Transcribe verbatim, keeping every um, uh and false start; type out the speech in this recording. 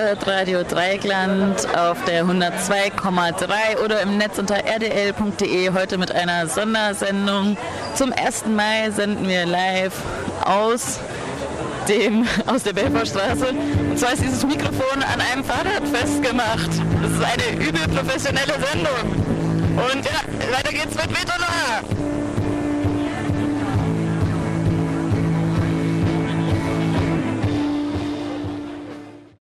Fahrradradio Dreieckland auf der hundertzwei Komma drei oder im Netz unter r d l punkt d e. Heute mit einer Sondersendung. Zum ersten Mai senden wir live aus, dem, aus der Belfortstraße. Und zwar ist dieses Mikrofon an einem Fahrrad festgemacht. Das ist eine übel professionelle Sendung. Und ja, weiter geht's mit Vetona.